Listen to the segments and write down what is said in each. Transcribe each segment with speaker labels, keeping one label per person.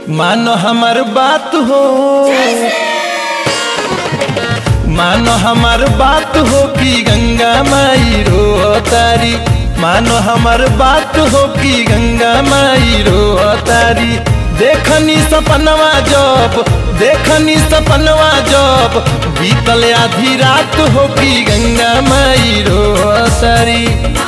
Speaker 1: मानो हमार बात हो, मानो हमार बात हो कि गंगा माई रो तारी। मानो हमार बात हो कि गंगा माई रो तारी। देखनी सपनवा जब, देखनी सपनवा जब बीतल आधी रात हो कि गंगा माई रो तारी।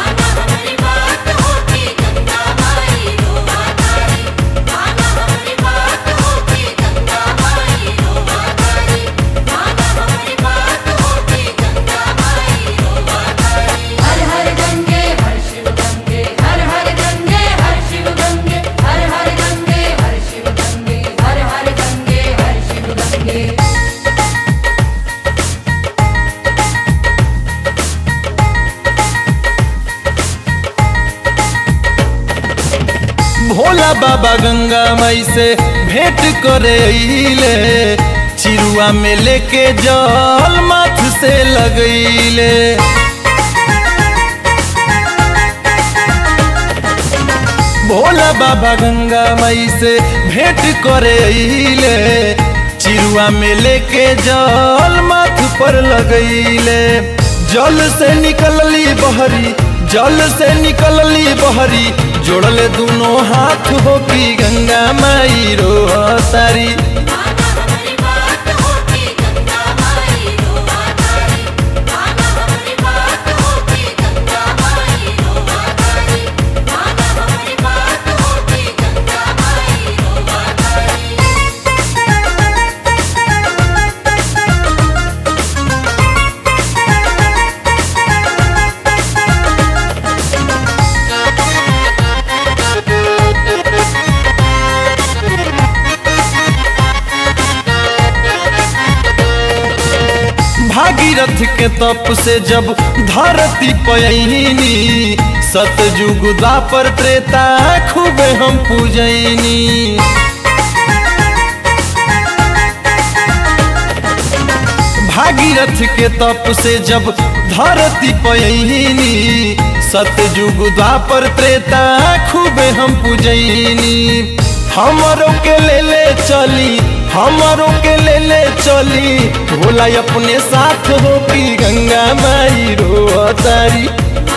Speaker 1: भोला बाबा गंगा माई से भेंट करे अइले, चिरुआ में लेके जल माथ से लगैले। भोला बाबा गंगा माई से भेंट करे अइले, चिरुआ में लेके जल माथ पर लगैले। जल से निकलली बहरी, जल से निकलली बहरी, जोड़ले दोनों हाथ हो कि गंगा माई रो तारी। भागीरथ के तप से जब धरती पयनी, सतयुग द्वापर त्रेता खूब हम पूजैनी। भागीरथ के तप से जब धरती पयनी, सतयुग द्वापर त्रेता खूब हम पूजैनी। हमरों के ले चली, हमरों के ले चली, भोला अपने साथ हो कि गंगा माई रो तारी।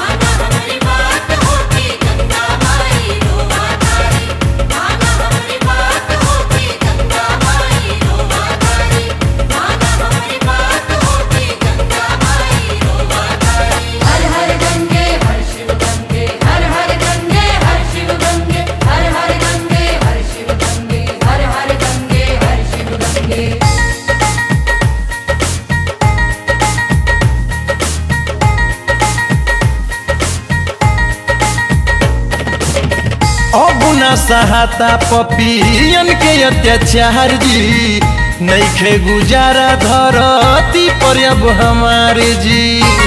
Speaker 1: अब ना सहाता पपियन के अत्याचार जी, नइखे गुजारा धरती पर अब हमारे जी।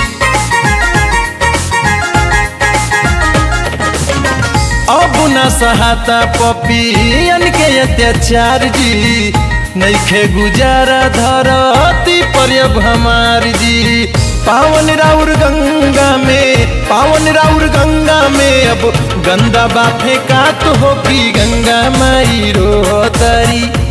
Speaker 1: अब ना सहाता पपियन के अत्याचार जी, नइखे गुजारा धरती पर अब हमार जी। पावन राउर गंगा में, पावन राउर गंगा में अब गंदा बाफे का तो हो कि गंगा माई रो तारी।